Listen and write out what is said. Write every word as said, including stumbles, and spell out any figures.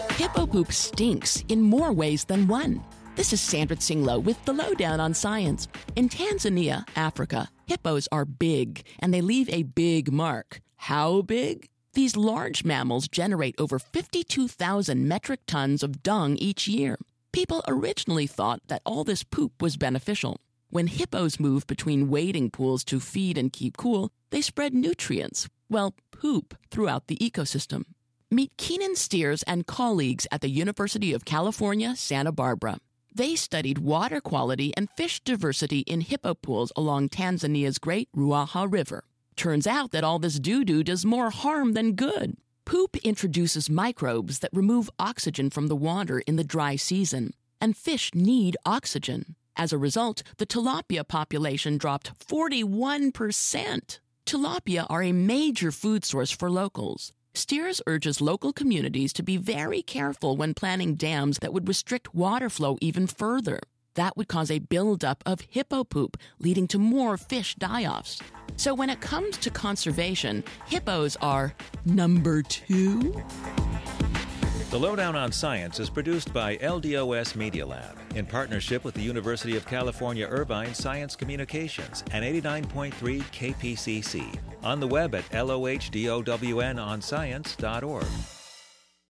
Hippo poop stinks in more ways than one. This is Sandra Tsinglo with the Lowdown on Science. In Tanzania, Africa, hippos are big, and they leave a big mark. How big? These large mammals generate over fifty-two thousand metric tons of dung each year. People originally thought that all this poop was beneficial. When hippos move between wading pools to feed and keep cool, they spread nutrients, well, poop, throughout the ecosystem. Meet Keenan Steers and colleagues at the University of California, Santa Barbara. They studied water quality and fish diversity in hippo pools along Tanzania's Great Ruaha River. Turns out that all this doo-doo does more harm than good. Poop introduces microbes that remove oxygen from the water in the dry season, and fish need oxygen. As a result, the tilapia population dropped forty-one percent. Tilapia are a major food source for locals. Steers urges local communities to be very careful when planning dams that would restrict water flow even further. That would cause a buildup of hippo poop, leading to more fish die-offs. So when it comes to conservation, hippos are number two. The Lowdown on Science is produced by L D O S Media Lab in partnership with the University of California Irvine Science Communications and eighty-nine point three K P C C. On the web at lohdowonscience dot org.